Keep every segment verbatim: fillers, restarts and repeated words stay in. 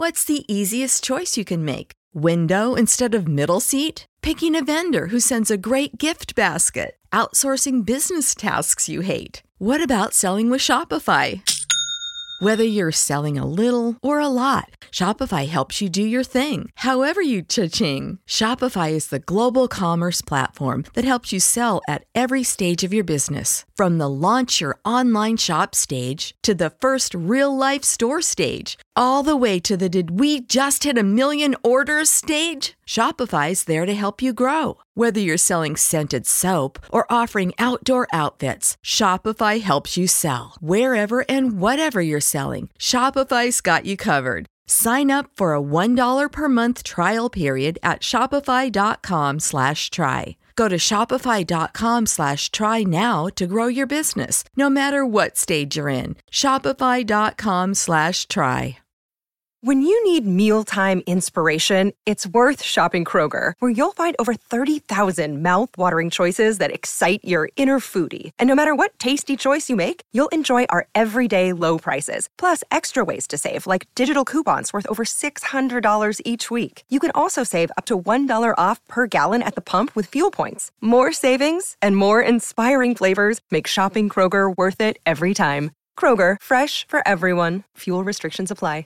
What's the easiest choice you can make? Window instead of middle seat? Picking a vendor who sends a great gift basket? Outsourcing business tasks you hate? What about selling with Shopify? Whether you're selling a little or a lot, Shopify helps you do your thing, however you cha-ching. Shopify is the global commerce platform that helps you sell at every stage of your business. From the launch your online shop stage to the first real-life store stage, all the way to the did we just hit a million orders stage. Shopify's there to help you grow. Whether you're selling scented soap or offering outdoor outfits, Shopify helps you sell. Wherever and whatever you're selling, Shopify's got you covered. Sign up for a one dollar per month trial period at shopify.com slash try. Go to shopify.com slash try now to grow your business, no matter what stage you're in. Shopify.com slash try. When you need mealtime inspiration, it's worth shopping Kroger, where you'll find over thirty thousand mouth-watering choices that excite your inner foodie. And no matter what tasty choice you make, you'll enjoy our everyday low prices, plus extra ways to save, like digital coupons worth over six hundred dollars each week. You can also save up to one dollar off per gallon at the pump with fuel points. More savings and more inspiring flavors make shopping Kroger worth it every time. Kroger, fresh for everyone. Fuel restrictions apply.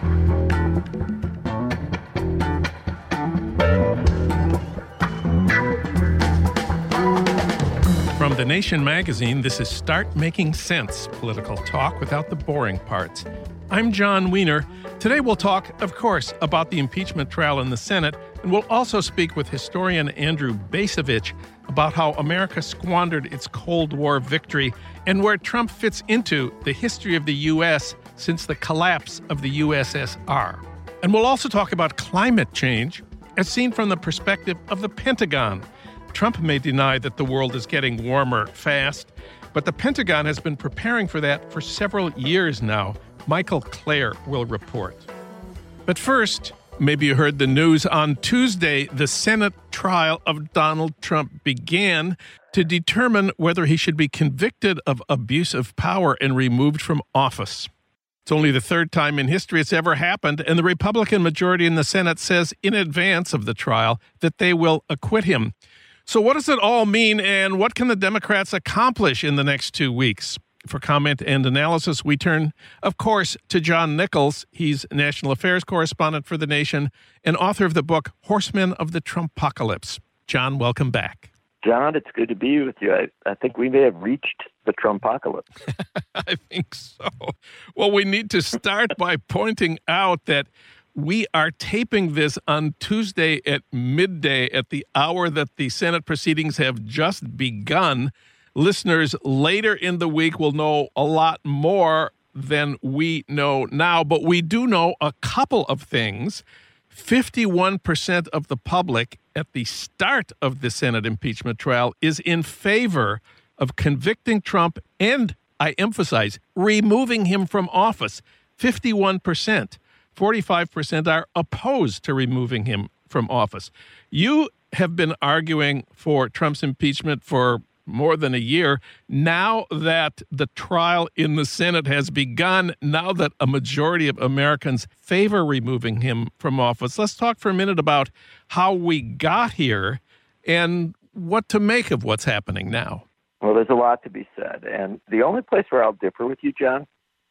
From The Nation magazine, this is Start Making Sense, political talk without the boring parts. I'm John Wiener. Today we'll talk, of course, about the impeachment trial in the Senate, and we'll also speak with historian Andrew Bacevich about how America squandered its Cold War victory and where Trump fits into the history of the U S since the collapse of the U S S R. And we'll also talk about climate change as seen from the perspective of the Pentagon. Trump may deny that the world is getting warmer fast, but the Pentagon has been preparing for that for several years now. Michael Clare will report. But first, maybe you heard the news. On Tuesday, the Senate trial of Donald Trump began to determine whether he should be convicted of abuse of power and removed from office. It's only the third time in history it's ever happened, and the Republican majority in the Senate says in advance of the trial that they will acquit him. So what does it all mean, and what can the Democrats accomplish in the next two weeks? For comment and analysis, we turn, of course, to John Nichols. He's national affairs correspondent for The Nation and author of the book Horsemen of the Trumpocalypse. John, welcome back. John, it's good to be with you. I, I think we may have reached the Trumpocalypse. I think so. Well, we need to start by pointing out that we are taping this on Tuesday at midday at the hour that the Senate proceedings have just begun. Listeners later in the week will know a lot more than we know now, but we do know a couple of things. fifty-one percent of the public at the start of the Senate impeachment trial is in favor of convicting Trump and, I emphasize, removing him from office. fifty-one percent. forty-five percent are opposed to removing him from office. You have been arguing for Trump's impeachment for more than a year. Now that the trial in the Senate has begun, now that a majority of Americans favor removing him from office, let's talk for a minute about how we got here and what to make of what's happening now. Well, there's a lot to be said. And the only place where I'll differ with you, John,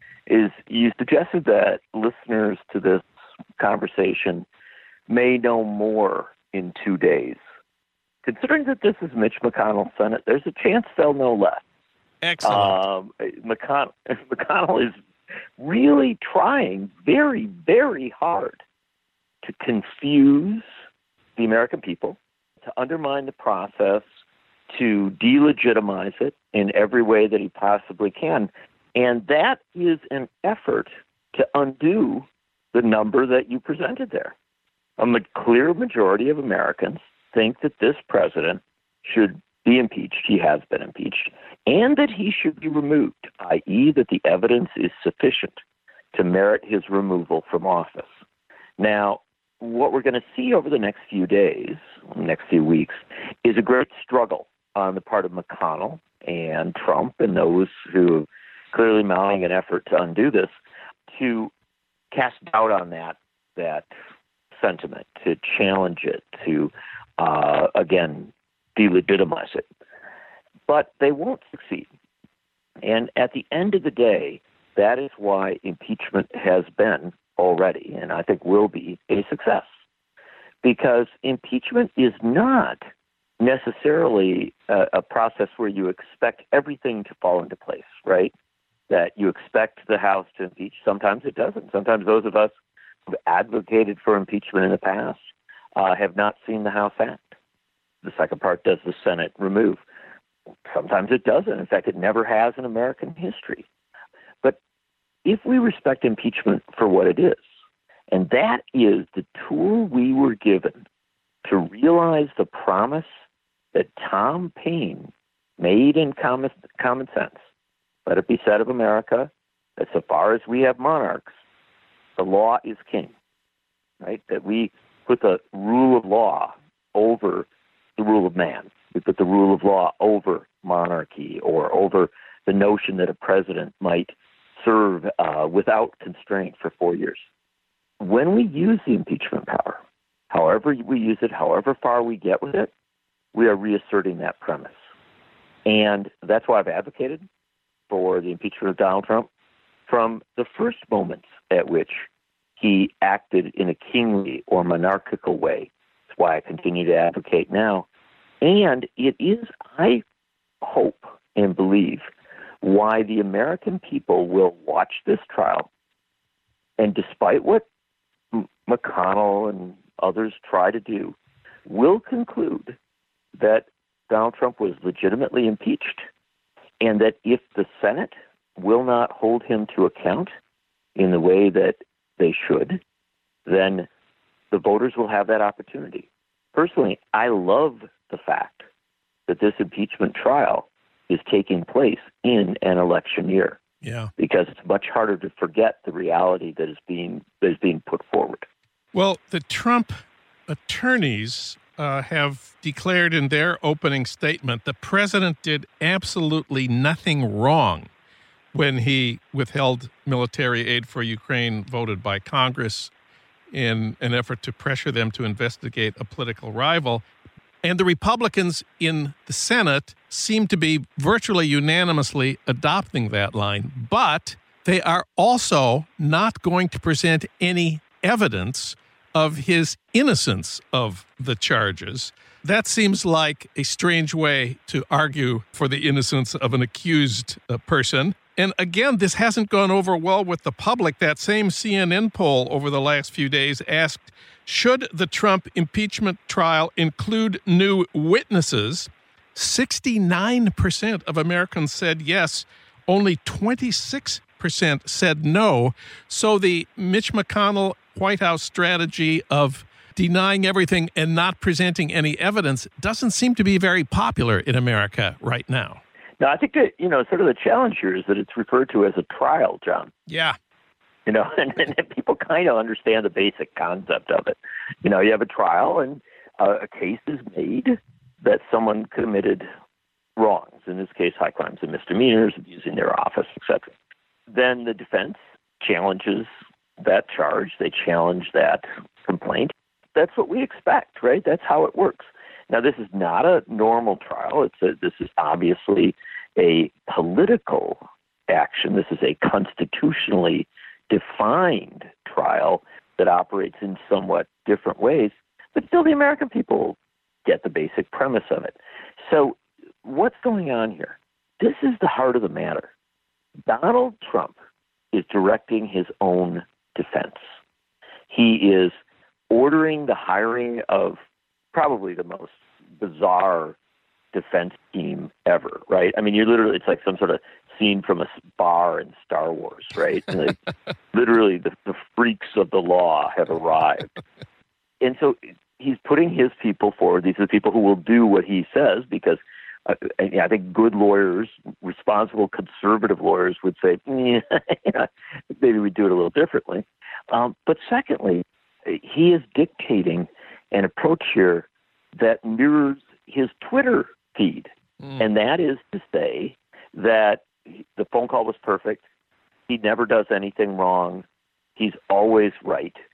is you suggested that listeners to this conversation may know more in two days. Considering that this is Mitch McConnell's Senate, there's a chance they'll know less. Excellent. Um, McConnell, McConnell is really trying very, very hard to confuse the American people, to undermine the process, to delegitimize it in every way that he possibly can. And that is an effort to undo the number that you presented there. A ma- clear majority of Americans think that this president should be impeached. He has been impeached. And that he should be removed, that is that the evidence is sufficient to merit his removal from office. Now, what we're going to see over the next few days, next few weeks, is a great struggle on the part of McConnell and Trump and those who are clearly mounting an effort to undo this, to cast doubt on that that sentiment, to challenge it, to, uh, again, delegitimize it. But they won't succeed. And at the end of the day, that is why impeachment has been already, and I think will be, a success. Because impeachment is not necessarily a, a process where you expect everything to fall into place, right? That you expect the House to impeach. Sometimes it doesn't. Sometimes those of us who've advocated for impeachment in the past uh, have not seen the House act. The second part, does the Senate remove? Sometimes it doesn't. In fact, it never has in American history. But if we respect impeachment for what it is, and that is the tool we were given to realize the promise that Tom Paine made in common, common sense, let it be said of America that so far as we have monarchs, the law is king, right? That we put the rule of law over the rule of man. We put the rule of law over monarchy or over the notion that a president might serve uh, without constraint for four years. When we use the impeachment power, however we use it, however far we get with it, we are reasserting that premise. And that's why I've advocated for the impeachment of Donald Trump from the first moments at which he acted in a kingly or monarchical way. That's why I continue to advocate now. And it is, I hope and believe, why the American people will watch this trial. And despite what McConnell and others try to do, will conclude that Donald Trump was legitimately impeached, and that if the Senate will not hold him to account in the way that they should, then the voters will have that opportunity. Personally, I love the fact that this impeachment trial is taking place in an election year. Yeah. Because it's much harder to forget the reality that is being that is being put forward. Well, the Trump attorneys uh, have declared in their opening statement the president did absolutely nothing wrong when he withheld military aid for Ukraine voted by Congress in an effort to pressure them to investigate a political rival. And the Republicans in the Senate seem to be virtually unanimously adopting that line. But they are also not going to present any evidence of his innocence of the charges. That seems like a strange way to argue for the innocence of an accused uh, person. And again, this hasn't gone over well with the public. That same C N N poll over the last few days asked, should the Trump impeachment trial include new witnesses? sixty-nine percent of Americans said yes. Only twenty-six percent said no. So the Mitch McConnell White House strategy of denying everything and not presenting any evidence doesn't seem to be very popular in America right now. No, I think that, you know, sort of the challenge here is that it's referred to as a trial, John. Yeah. You know, and, and people kind of understand the basic concept of it. You know, you have a trial and uh, a case is made that someone committed wrongs, in this case, high crimes and misdemeanors, abusing their office, et cetera. Then the defense challenges that charge. They challenge that complaint. That's what we expect, right? That's how it works. Now, this is not a normal trial. It's a, this is obviously a political action. This is a constitutionally defined trial that operates in somewhat different ways, but still the American people get the basic premise of it. So what's going on here? This is the heart of the matter. Donald Trump is directing his own defense. He is ordering the hiring of probably the most bizarre defense team ever, right? I mean, you literally, it's like some sort of scene from a bar in Star Wars, right? Like, literally, the, the freaks of the law have arrived. And so he's putting his people forward. These are the people who will do what he says, because uh, I think good lawyers, responsible conservative lawyers would say, yeah, maybe we do it a little differently. Um, but secondly, he is dictating an approach here that mirrors his Twitter feed. Mm. And that is to say that the phone call was perfect. He never does anything wrong. He's always right.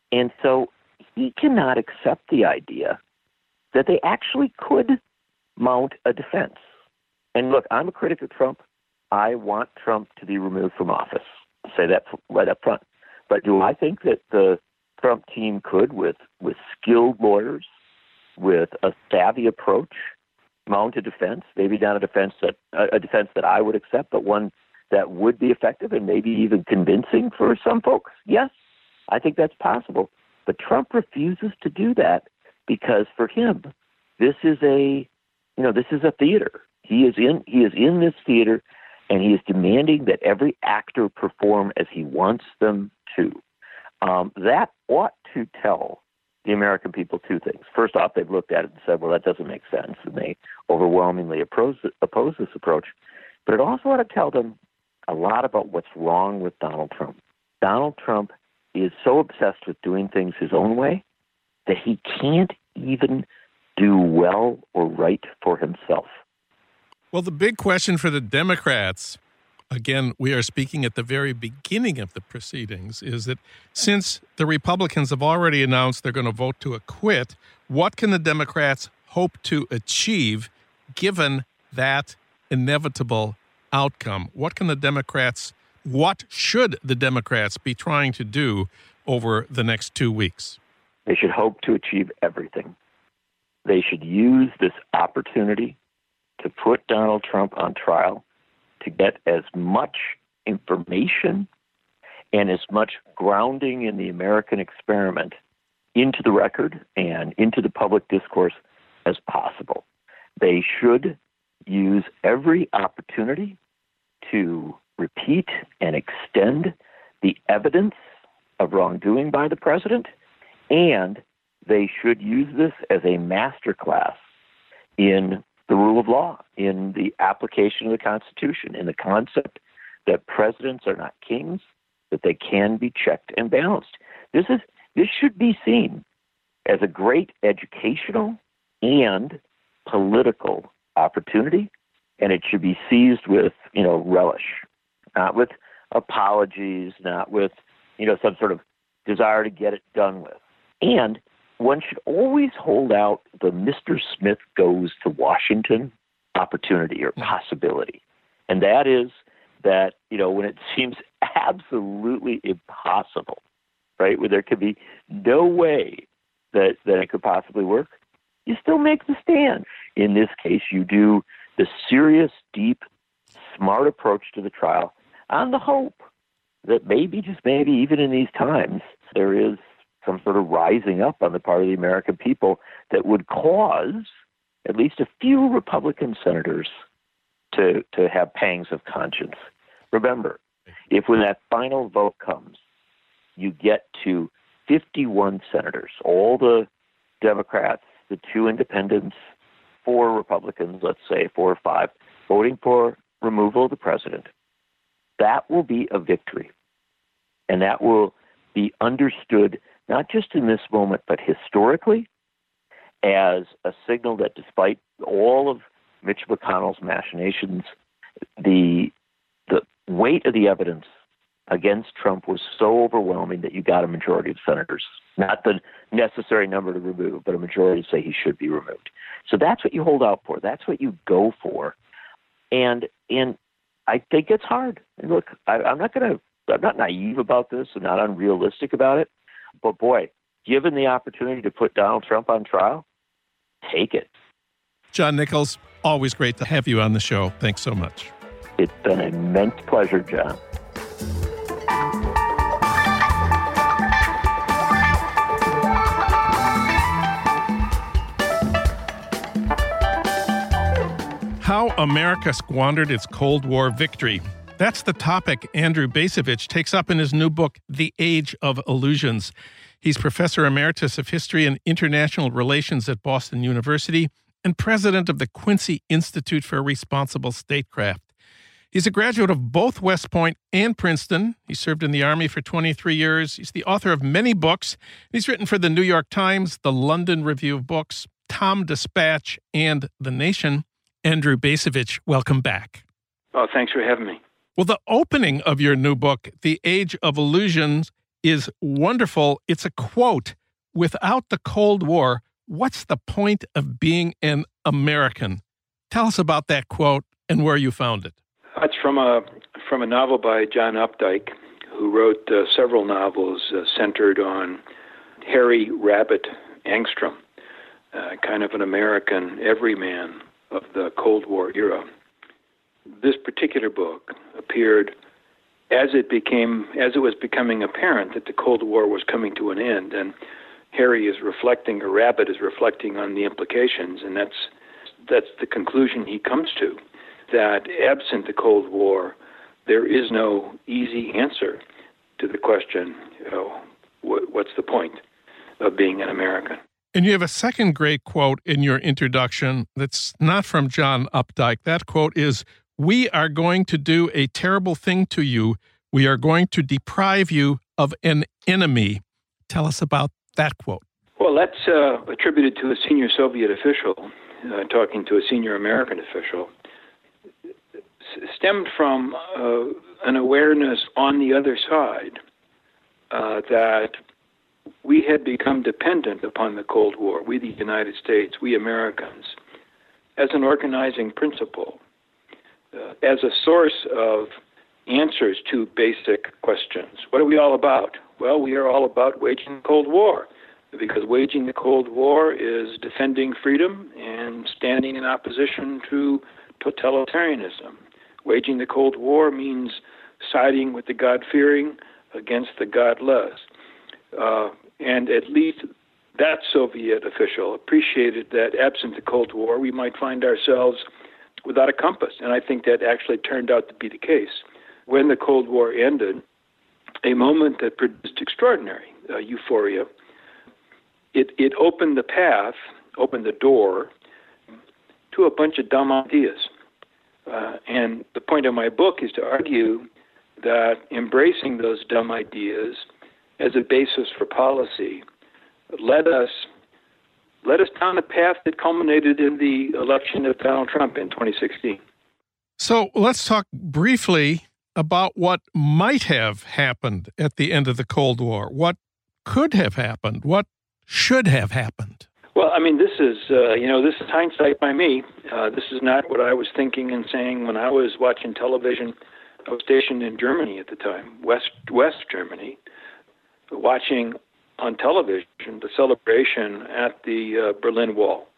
And so he cannot accept the idea that they actually could mount a defense. And look, I'm a critic of Trump. I want Trump to be removed from office. I'll say that right up front. But do I think that the Trump team could, with, with skilled lawyers, with a savvy approach, mount a defense? Maybe not a defense that a defense that I would accept, but one that would be effective and maybe even convincing for some folks. Yes, I think that's possible. But Trump refuses to do that because for him, this is a, you know, this is a theater. He is in, he is in this theater, and he is demanding that every actor perform as he wants them to. Um, that ought to tell the American people two things. First off, they've looked at it and said, well, that doesn't make sense, and they overwhelmingly oppose, oppose this approach. But it also ought to tell them a lot about what's wrong with Donald Trump. Donald Trump is so obsessed with doing things his own way that he can't even do well or right for himself. Well, the big question for the Democrats, again, we are speaking at the very beginning of the proceedings, is that since the Republicans have already announced they're going to vote to acquit, what can the Democrats hope to achieve given that inevitable outcome? What can the Democrats, what should the Democrats be trying to do over the next two weeks? They should hope to achieve everything. They should use this opportunity to put Donald Trump on trial, to get as much information and as much grounding in the American experiment into the record and into the public discourse as possible. They should use every opportunity to repeat and extend the evidence of wrongdoing by the president, and they should use this as a masterclass in the rule of law, in the application of the Constitution, in the concept that presidents are not kings, that they can be checked and balanced. This is this should be seen as a great educational and political opportunity, and it should be seized with, you know, relish, not with apologies, not with, you know, some sort of desire to get it done with. And one should always hold out the Mister Smith goes to Washington opportunity or possibility. And that is that, you know, when it seems absolutely impossible, right, where there could be no way that, that it could possibly work, you still make the stand. In this case, you do the serious, deep, smart approach to the trial on the hope that maybe, just maybe, even in these times, there is some sort of rising up on the part of the American people that would cause at least a few Republican senators to, to have pangs of conscience. Remember, if when that final vote comes, you get to fifty-one senators, all the Democrats, the two independents, four Republicans, let's say four or five, voting for removal of the president, that will be a victory. And that will be understood not just in this moment, but historically, as a signal that despite all of Mitch McConnell's machinations, the the weight of the evidence against Trump was so overwhelming that you got a majority of senators, not the necessary number to remove, but a majority to say he should be removed. So that's what you hold out for. That's what you go for. And and I think it's hard. And look, I, I'm not going to, I'm not naive about this and not unrealistic about it. But boy, given the opportunity to put Donald Trump on trial, take it. John Nichols, always great to have you on the show. Thanks so much. It's been an immense pleasure, John. How America Squandered Its Cold War Victory. That's the topic Andrew Bacevich takes up in his new book, The Age of Illusions. He's Professor Emeritus of History and International Relations at Boston University and president of the Quincy Institute for Responsible Statecraft. He's a graduate of both West Point and Princeton. He served in the Army for twenty-three years. He's the author of many books. He's written for the New York Times, the London Review of Books, Tom Dispatch, and The Nation. Andrew Bacevich, welcome back. Oh, thanks for having me. Well, the opening of your new book, The Age of Illusions, is wonderful. It's a quote. Without the Cold War, what's the point of being an American? Tell us about that quote and where you found it. It's from a from a novel by John Updike, who wrote uh, several novels uh, centered on Harry Rabbit Angstrom, uh, kind of an American everyman of the Cold War era. This particular book appeared as it became as it was becoming apparent that the Cold War was coming to an end, and Harry is reflecting, or Rabbit is reflecting on the implications, and that's that's the conclusion he comes to, that absent the Cold War, there is no easy answer to the question, you know, what, what's the point of being an American? And you have a second great quote in your introduction that's not from John Updike. That quote is, "We are going to do a terrible thing to you. We are going to deprive you of an enemy." Tell us about that quote. Well, that's uh, attributed to a senior Soviet official uh, talking to a senior American official. S- stemmed from uh, an awareness on the other side uh, that we had become dependent upon the Cold War, we the United States, we Americans, as an organizing principle, uh, as a source of answers to basic questions. What are we all about? Well, we are all about waging the Cold War, because waging the Cold War is defending freedom and standing in opposition to totalitarianism. Waging the Cold War means siding with the God-fearing against the godless. Uh, and at least that Soviet official appreciated that absent the Cold War, we might find ourselves without a compass. And I think that actually turned out to be the case. When the Cold War ended, a moment that produced extraordinary uh, euphoria, it, it opened the path, opened the door to a bunch of dumb ideas. Uh, and the point of my book is to argue that embracing those dumb ideas as a basis for policy led us led us down a path that culminated in the election of Donald Trump in twenty sixteen. So let's talk briefly about what might have happened at the end of the Cold War. What could have happened? What should have happened? Well, I mean, this is, uh, you know, this is hindsight by me. Uh, this is not what I was thinking and saying when I was watching television. I was stationed in Germany at the time, West West Germany, watching on television the celebration at the uh, Berlin Wall.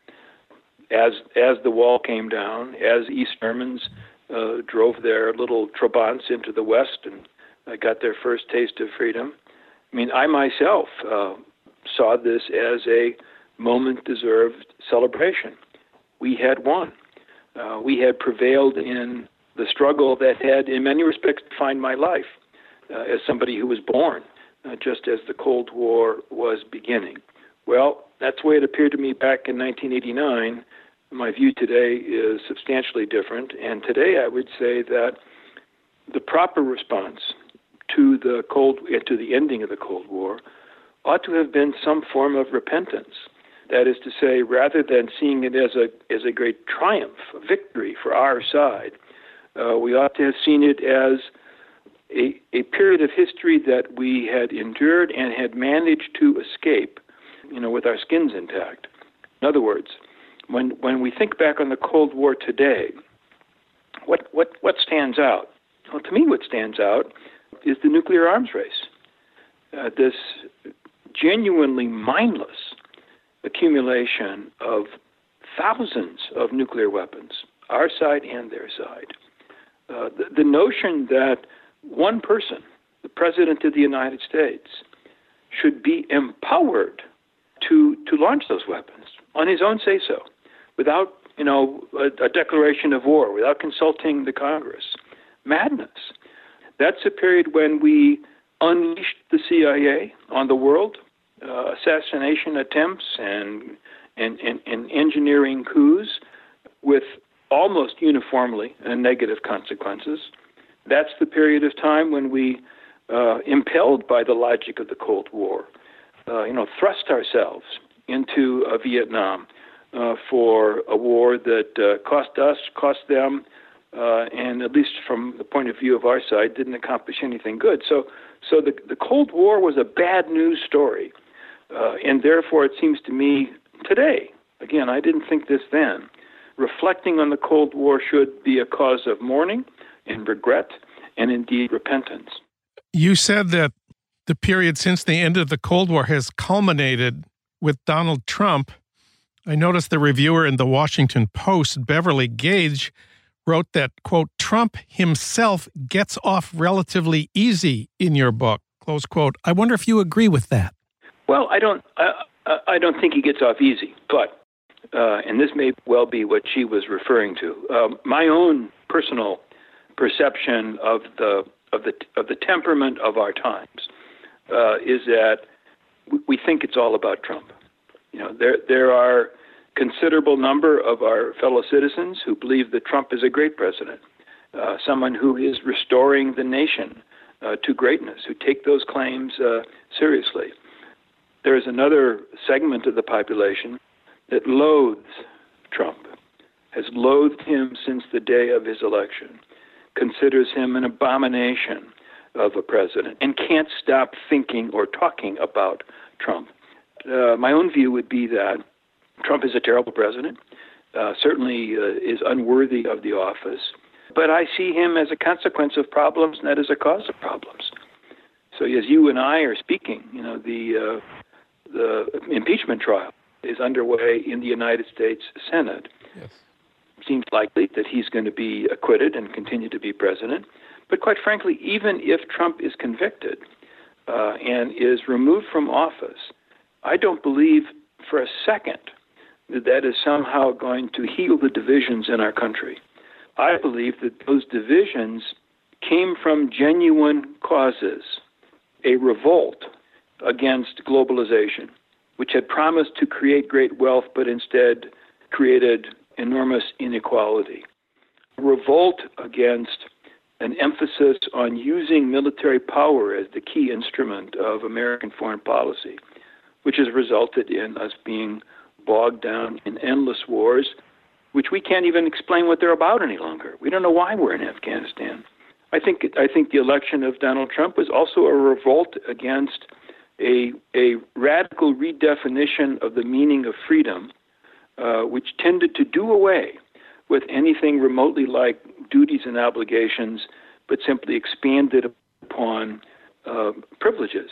As as the wall came down, as East Germans uh, drove their little Trabants into the West and uh, got their first taste of freedom. I mean, I myself uh, saw this as a moment-deserved celebration. We had won. Uh, we had prevailed in the struggle that had, in many respects, defined my life uh, as somebody who was born uh, just as the Cold War was beginning. Well, that's the way it appeared to me back in nineteen eighty-nine. My view today is substantially different, and today I would say that the proper response to the Cold, to the ending of the Cold War ought to have been some form of repentance. That is to say, rather than seeing it as a as a great triumph, a victory for our side, uh, we ought to have seen it as a, a period of history that we had endured and had managed to escape, you know, with our skins intact. In other words, when when we think back on the Cold War today, what what what stands out? Well, to me, what stands out is the nuclear arms race. Uh, this genuinely mindless accumulation of thousands of nuclear weapons, our side and their side. Uh, the, the notion that one person, the President of the United States, should be empowered to to launch those weapons on his own say-so, without, you know, a, a declaration of war, without consulting the Congress. Madness. That's a period when we unleashed the C I A on the world, uh, assassination attempts and, and, and, and engineering coups with almost uniformly uh, negative consequences. That's the period of time when we, uh, impelled by the logic of the Cold War, uh, you know, thrust ourselves into uh, Vietnam uh, for a war that uh, cost us, cost them uh, and at least from the point of view of our side, didn't accomplish anything good. So, so the the Cold War was a bad news story, uh, and therefore it seems to me today, again, I didn't think this then, reflecting on the Cold War should be a cause of mourning and regret and indeed repentance. You said that the period since the end of the Cold War has culminated with Donald Trump. I noticed the reviewer in the Washington Post, Beverly Gage, wrote that, quote, Trump himself gets off relatively easy in your book, close quote. I wonder if you agree with that. Well, I don't I, I don't think he gets off easy, but, uh, and this may well be what she was referring to, um, my own personal perception of the of the of the temperament of our times uh, is that we think it's all about Trump. You know, there there are considerable number of our fellow citizens who believe that Trump is a great president, uh, someone who is restoring the nation uh, to greatness, who take those claims uh, seriously. There is another segment of the population that loathes Trump, has loathed him since the day of his election, considers him an abomination of a president, and can't stop thinking or talking about Trump. Uh, my own view would be that Trump is a terrible president, uh, certainly uh, is unworthy of the office, but I see him as a consequence of problems, not as a cause of problems. So as you and I are speaking, you know, the uh, the impeachment trial is underway in the United States Senate. Yes. Seems likely that he's going to be acquitted and continue to be president. But quite frankly, even if Trump is convicted uh, and is removed from office, I don't believe for a second that that is somehow going to heal the divisions in our country. I believe that those divisions came from genuine causes, a revolt against globalization, which had promised to create great wealth, but instead created enormous inequality. A revolt against an emphasis on using military power as the key instrument of American foreign policy, which has resulted in us being bogged down in endless wars, which we can't even explain what they're about any longer. We don't know why we're in Afghanistan. I think I think the election of Donald Trump was also a revolt against a, a radical redefinition of the meaning of freedom, uh, which tended to do away with anything remotely like duties and obligations, but simply expanded upon uh, privileges.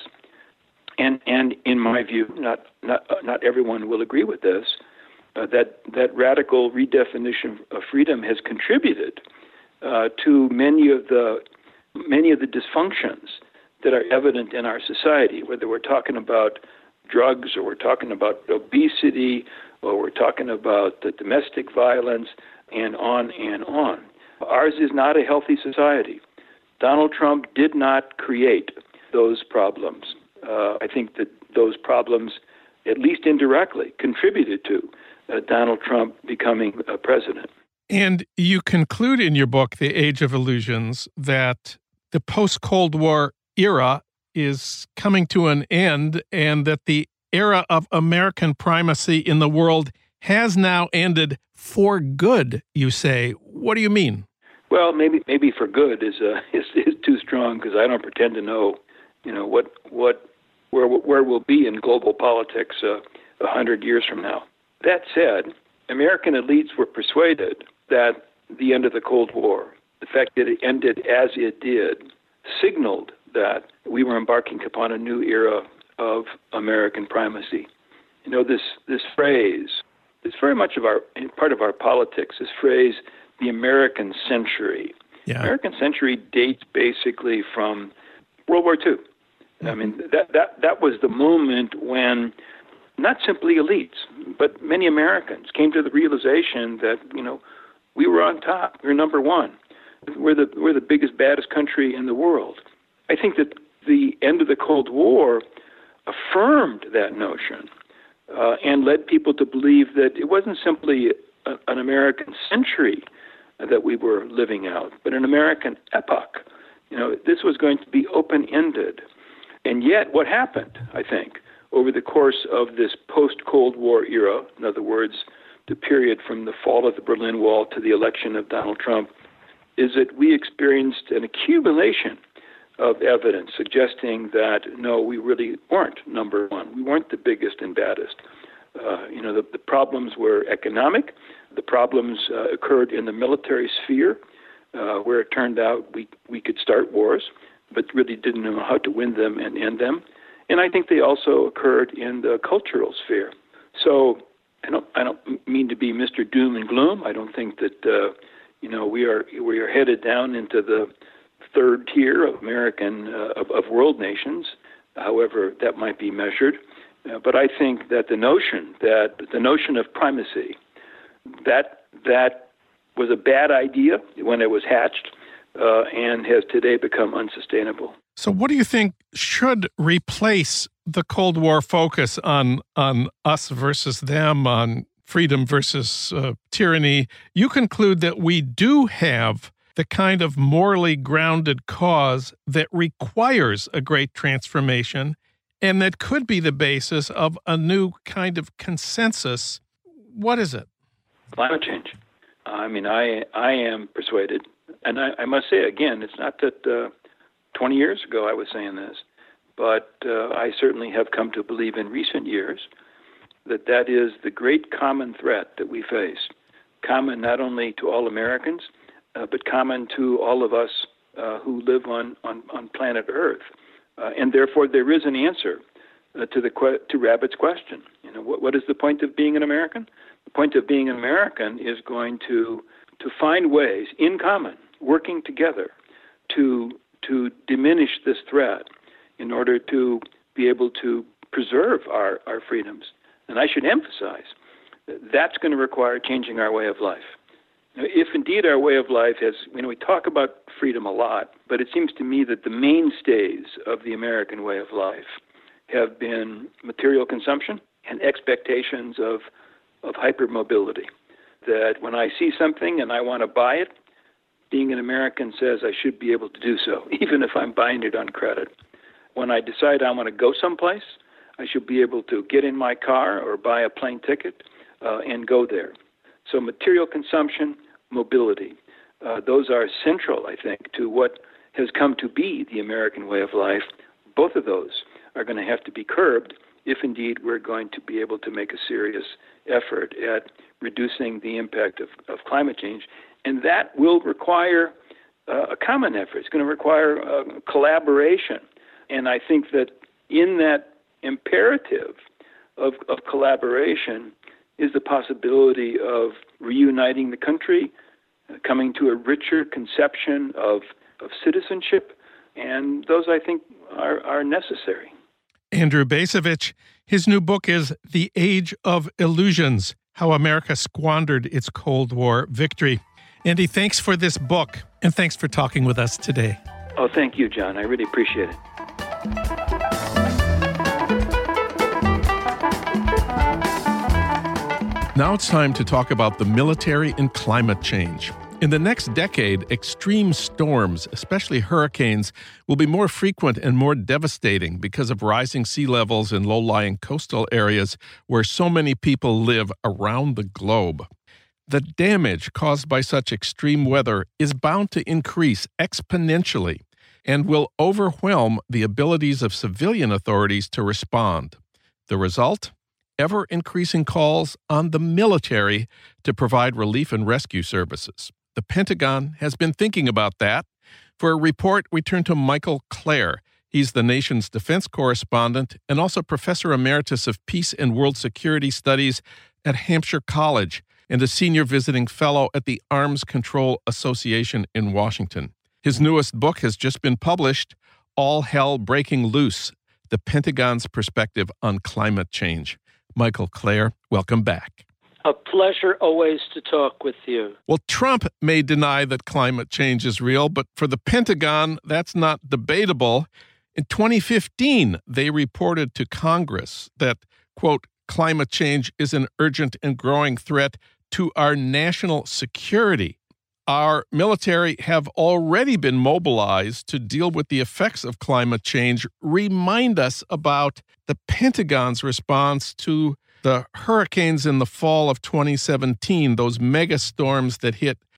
And and in my view, not not uh, not everyone will agree with this, uh, that that radical redefinition of freedom has contributed uh, to many of the many of the dysfunctions that are evident in our society, whether we're talking about drugs or we're talking about obesity or we're talking about the domestic violence and on and on. Ours is not a healthy society. Donald Trump did not create those problems. Uh, I think that those problems, at least indirectly, contributed to uh, Donald Trump becoming a president. And you conclude in your book, The Age of Illusions, that the post-Cold War era is coming to an end and that the era of American primacy in the world has now ended for good, you say. What do you mean? Well, maybe maybe for good is uh, is, is too strong, because I don't pretend to know, you know, what what where where we'll be in global politics a uh, hundred years from now. That said, American elites were persuaded that the end of the Cold War, the fact that it ended as it did, signaled that we were embarking upon a new era of American primacy. You know, this this phrase, it's very much of our part of our politics. This phrase, the American century. Yeah. American century dates basically from World War Two. Mm-hmm. I mean, that that that was the moment when not simply elites, but many Americans came to the realization that, you know, we were on top. We were number one. We're the we're the biggest, baddest country in the world. I think that the end of the Cold War affirmed that notion uh, and led people to believe that it wasn't simply a, an American century that we were living out, but an American epoch. You know, this was going to be open-ended. And yet what happened, I think, over the course of this post-Cold War era, in other words, the period from the fall of the Berlin Wall to the election of Donald Trump, is that we experienced an accumulation of evidence suggesting that, no, we really weren't number one. We weren't the biggest and baddest. Uh, you know, the, the problems were economic. The problems uh, occurred in the military sphere, uh, where it turned out we, we could start wars, but really didn't know how to win them and end them. And I think they also occurred in the cultural sphere. So I don't I don't mean to be Mister Doom and Gloom. I don't think that uh, you know we are we are headed down into the third tier of American uh, of, of world nations, however that might be measured. Uh, but I think that the notion that the notion of primacy, that that was a bad idea when it was hatched, uh, and has today become unsustainable. So what do you think should replace the Cold War focus on on us versus them, on freedom versus uh, tyranny? You conclude that we do have the kind of morally grounded cause that requires a great transformation and that could be the basis of a new kind of consensus. What is it? Climate change. I mean, I I am persuaded, and I, I must say again, it's not that uh, twenty years ago I was saying this, but uh, I certainly have come to believe in recent years that that is the great common threat that we face, common not only to all Americans, uh, but common to all of us uh, who live on, on, on planet Earth. Uh, and therefore, there is an answer uh, to the que- to Rabbit's question. You know, what, what is the point of being an American? The point of being an American is going to to find ways in common, working together, to to diminish this threat in order to be able to preserve our, our freedoms. And I should emphasize that that's going to require changing our way of life. Now, if indeed our way of life has, you know, we talk about freedom a lot, but it seems to me that the mainstays of the American way of life have been material consumption and expectations of, of hypermobility. That when I see something and I want to buy it, being an American says I should be able to do so, even if I'm buying it on credit. When I decide I want to go someplace, I should be able to get in my car or buy a plane ticket uh, and go there. So material consumption, mobility, uh, those are central, I think, to what has come to be the American way of life. Both of those are going to have to be curbed if indeed we're going to be able to make a serious effort at reducing the impact of, of climate change. And that will require uh, a common effort. It's going to require uh, collaboration. And I think that in that imperative of, of collaboration is the possibility of reuniting the country, uh, coming to a richer conception of, of citizenship. And those, I think, are, are necessary. Andrew Bacevich, his new book is The Age of Illusions, How America Squandered Its Cold War Victory. Andy, thanks for this book, and thanks for talking with us today. Oh, thank you, John. I really appreciate it. Now it's time to talk about the military and climate change. In the next decade, extreme storms, especially hurricanes, will be more frequent and more devastating because of rising sea levels in low-lying coastal areas where so many people live around the globe. The damage caused by such extreme weather is bound to increase exponentially and will overwhelm the abilities of civilian authorities to respond. The result? Ever-increasing calls on the military to provide relief and rescue services. The Pentagon has been thinking about that. For a report, we turn to Michael Klare. He's the nation's defense correspondent and also professor emeritus of peace and world security studies at Hampshire College and a senior visiting fellow at the Arms Control Association in Washington. His newest book has just been published, All Hell Breaking Loose, The Pentagon's Perspective on Climate Change. Michael Klare, welcome back. A pleasure always to talk with you. Well, Trump may deny that climate change is real, but for the Pentagon, that's not debatable. In twenty fifteen, they reported to Congress that, quote, climate change is an urgent and growing threat to our national security. Our military have already been mobilized to deal with the effects of climate change. Remind us about the Pentagon's response to the hurricanes in the fall of twenty seventeen, those mega storms that hit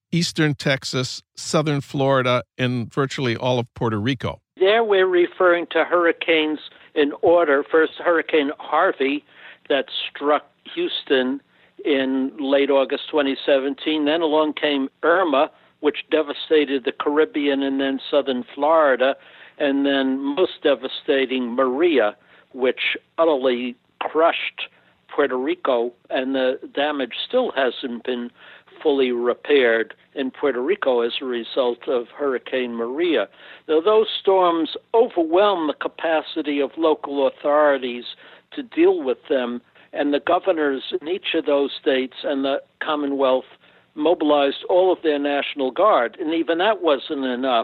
eastern Texas, southern Florida, and virtually all of Puerto Rico. There we're referring to hurricanes in order. First, Hurricane Harvey that struck Houston in late August twenty seventeen. Then along came Irma, which devastated the Caribbean and then southern Florida. And then most devastating, Maria, which utterly crushed Puerto Rico, and the damage still hasn't been fully repaired in Puerto Rico as a result of Hurricane Maria. Now, those storms overwhelm the capacity of local authorities to deal with them, and the governors in each of those states and the Commonwealth mobilized all of their National Guard, and even that wasn't enough.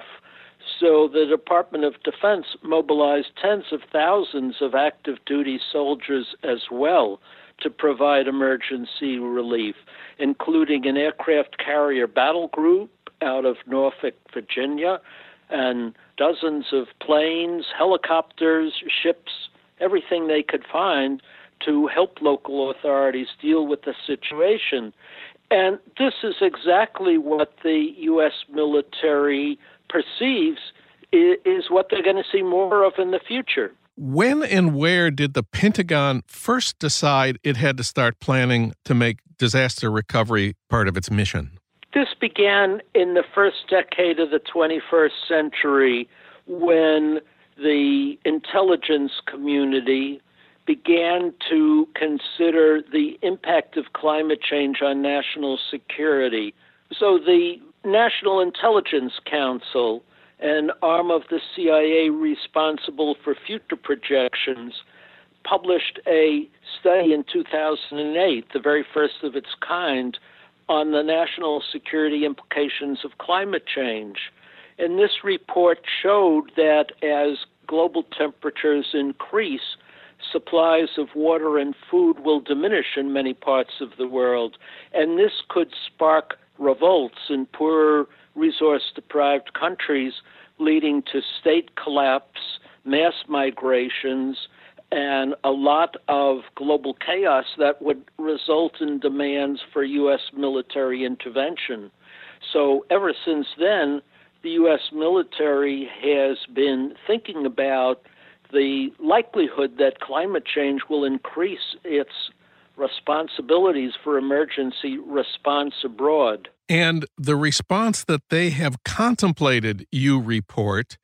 So the Department of Defense mobilized tens of thousands of active duty soldiers as well to provide emergency relief, including an aircraft carrier battle group out of Norfolk, Virginia, and dozens of planes, helicopters, ships, everything they could find to help local authorities deal with the situation. And this is exactly what the U S military perceives is what they're going to see more of in the future. When and where did the Pentagon first decide it had to start planning to make disaster recovery part of its mission? This began in the first decade of the twenty-first century when the intelligence community began to consider the impact of climate change on national security. So the National Intelligence Council, an arm of the C I A responsible for future projections, published a study in two thousand eight, the very first of its kind, on the national security implications of climate change. And this report showed that as global temperatures increase, supplies of water and food will diminish in many parts of the world, and this could spark revolts in poor, resource-deprived countries, leading to state collapse, mass migrations, and a lot of global chaos that would result in demands for U S military intervention. So ever since then, the U S military has been thinking about the likelihood that climate change will increase its responsibilities for emergency response abroad. And the response that they have contemplated, you report,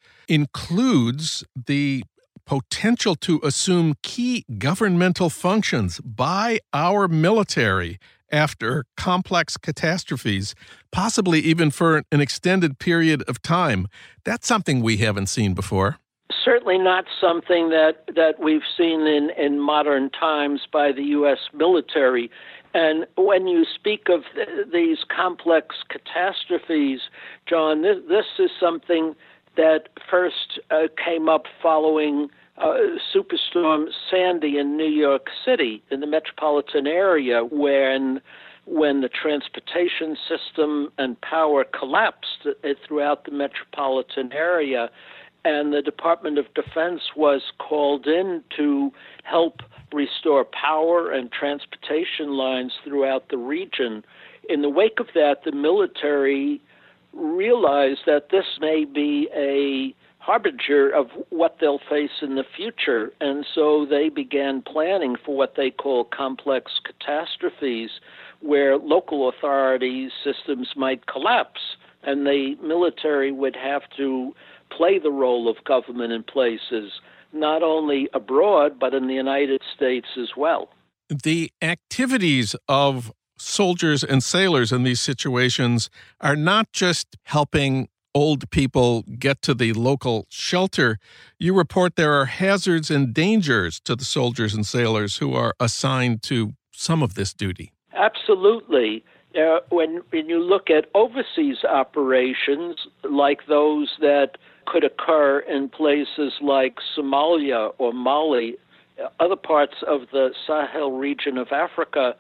includes the potential to assume key governmental functions by our military after complex catastrophes, possibly even for an extended period of time. That's something we haven't seen before. Certainly not something that, that we've seen in, in modern times by the U S military. And when you speak of th- these complex catastrophes, John, this, this is something that first uh, came up following uh, Superstorm Sandy in New York City, in the metropolitan area, when when the transportation system and power collapsed uh, throughout the metropolitan area. And the Department of Defense was called in to help restore power and transportation lines throughout the region. In the wake of that, the military realized that this may be a harbinger of what they'll face in the future, and so they began planning for what they call complex catastrophes, where local authority systems might collapse, and the military would have to play the role of government in places, not only abroad, but in the United States as well. The activities of soldiers and sailors in these situations are not just helping old people get to the local shelter. You report there are hazards and dangers to the soldiers and sailors who are assigned to some of this duty. Absolutely. Uh, when, when you look at overseas operations like those that could occur in places like Somalia or Mali, other parts of the Sahel region of Africa,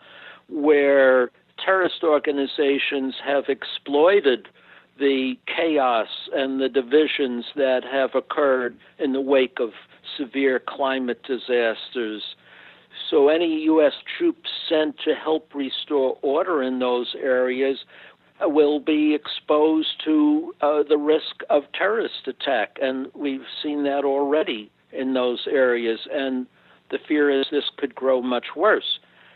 where terrorist organizations have exploited the chaos and the divisions that have occurred in the wake of severe climate disasters. So any U S troops sent to help restore order in those areas will be exposed to uh, the risk of terrorist attack. And we've seen that already in those areas. And the fear is this could grow much worse.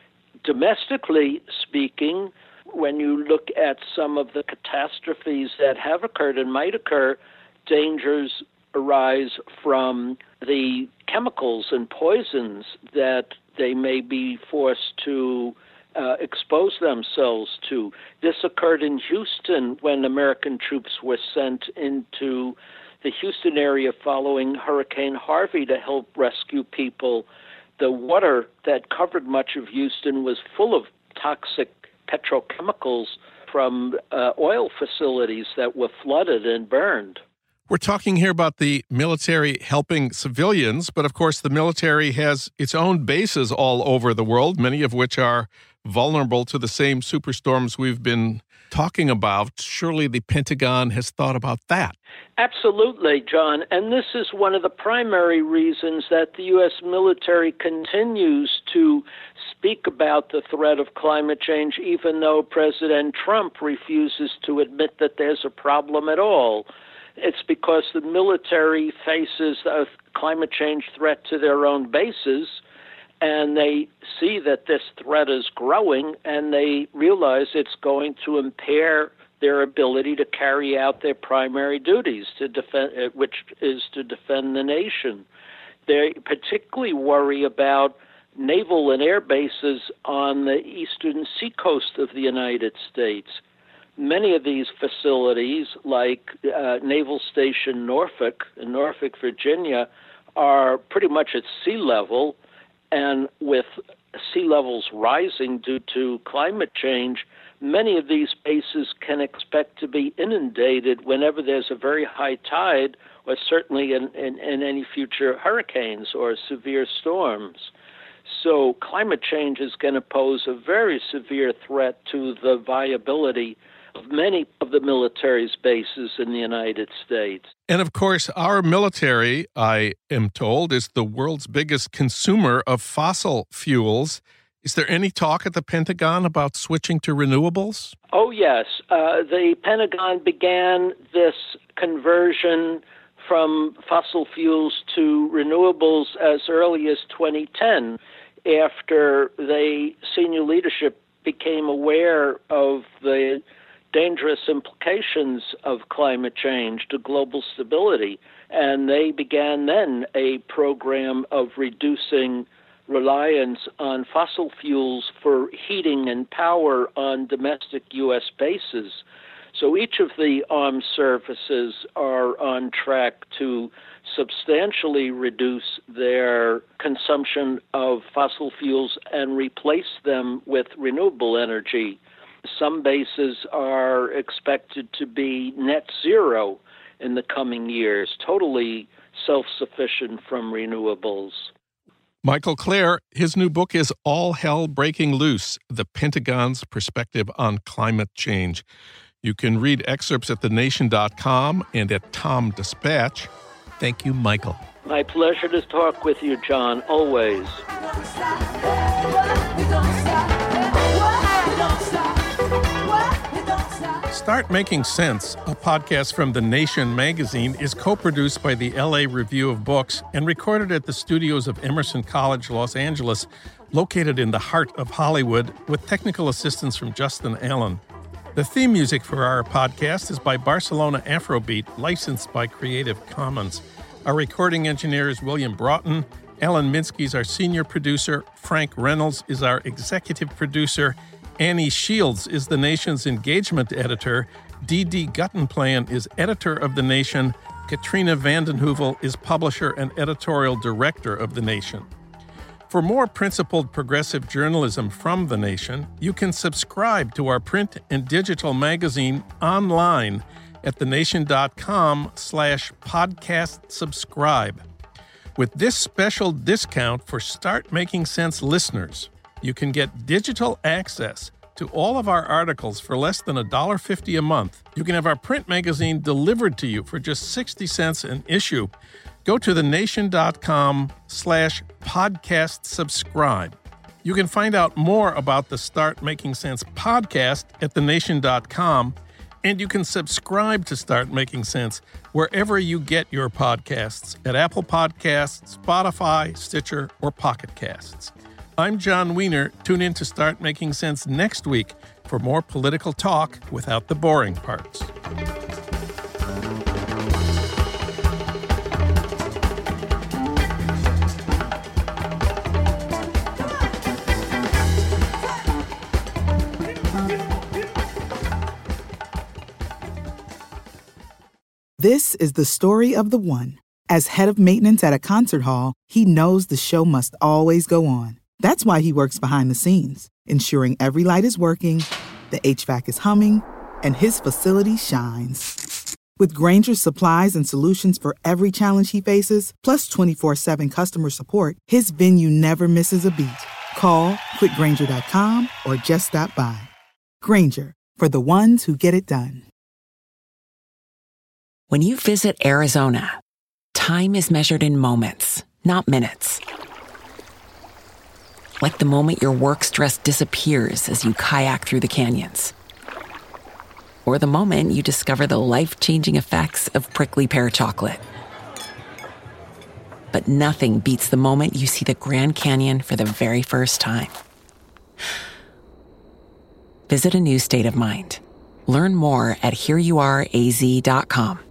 Domestically speaking, when you look at some of the catastrophes that have occurred and might occur, dangers arise from the chemicals and poisons that they may be forced to uh, expose themselves to. This occurred in Houston when American troops were sent into the Houston area following Hurricane Harvey to help rescue people. The water that covered much of Houston was full of toxic petrochemicals from uh, oil facilities that were flooded and burned. We're talking here about the military helping civilians, but of course the military has its own bases all over the world, many of which are vulnerable to the same superstorms we've been talking about. Surely the Pentagon has thought about that. Absolutely, John. And this is one of the primary reasons that the U S military continues to speak about the threat of climate change, even though President Trump refuses to admit that there's a problem at all. It's because the military faces a climate change threat to their own bases, and they see that this threat is growing, and they realize it's going to impair their ability to carry out their primary duties, to defend, which is to defend the nation. They particularly worry about naval and air bases on the eastern seacoast of the United States. Many of these facilities, like uh, Naval Station Norfolk in Norfolk, Virginia, are pretty much at sea level, and with sea levels rising due to climate change, many of these bases can expect to be inundated whenever there's a very high tide, or certainly in, in, in any future hurricanes or severe storms. So climate change is going to pose a very severe threat to the viability of many of the military's bases in the United States. And of course, our military, I am told, is the world's biggest consumer of fossil fuels. Is there any talk at the Pentagon about switching to renewables? Oh, yes. Uh, the Pentagon began this conversion from fossil fuels to renewables as early as twenty ten, after the senior leadership became aware of the dangerous implications of climate change to global stability. And they began then a program of reducing reliance on fossil fuels for heating and power on domestic U S bases. So each of the armed services are on track to substantially reduce their consumption of fossil fuels and replace them with renewable energy. Some bases are expected to be net zero in the coming years, totally self-sufficient from renewables. Michael Klare, his new book is All Hell Breaking Loose, The Pentagon's Perspective on Climate Change. You can read excerpts at the nation dot com and at Tom Dispatch. Thank you, Michael. My pleasure to talk with you, John, always. Start Making Sense, a podcast from The Nation magazine, is co-produced by the L A Review of Books and recorded at the studios of Emerson College, Los Angeles, located in the heart of Hollywood, with technical assistance from Justin Allen. The theme music for our podcast is by Barcelona Afrobeat, licensed by Creative Commons. Our recording engineer is William Broughton. Alan Minsky is our senior producer. Frank Reynolds is our executive producer. Annie Shields is The Nation's engagement editor. Dee Dee Guttenplan is editor of The Nation. Katrina vanden Heuvel is publisher and editorial director of The Nation. For more principled progressive journalism from The Nation, you can subscribe to our print and digital magazine online at the nation dot com slash podcast subscribe. With this special discount for Start Making Sense listeners, you can get digital access to all of our articles for less than one dollar fifty a month. You can have our print magazine delivered to you for just sixty cents an issue. Go to the nation dot com slash podcast subscribe. You can find out more about the Start Making Sense podcast at the nation dot com, and you can subscribe to Start Making Sense wherever you get your podcasts at Apple Podcasts, Spotify, Stitcher, or Pocket Casts. I'm John Wiener. Tune in to Start Making Sense next week for more political talk without the boring parts. This is the story of the one. As head of maintenance at a concert hall, he knows the show must always go on. That's why he works behind the scenes, ensuring every light is working, the H V A C is humming, and his facility shines. With Grainger's supplies and solutions for every challenge he faces, plus twenty-four seven customer support, his venue never misses a beat. Call quick grainger dot com or just stop by. Grainger, for the ones who get it done. When you visit Arizona, time is measured in moments, not minutes. Like the moment your work stress disappears as you kayak through the canyons. Or the moment you discover the life-changing effects of prickly pear chocolate. But nothing beats the moment you see the Grand Canyon for the very first time. Visit a new state of mind. Learn more at here you are a z dot com.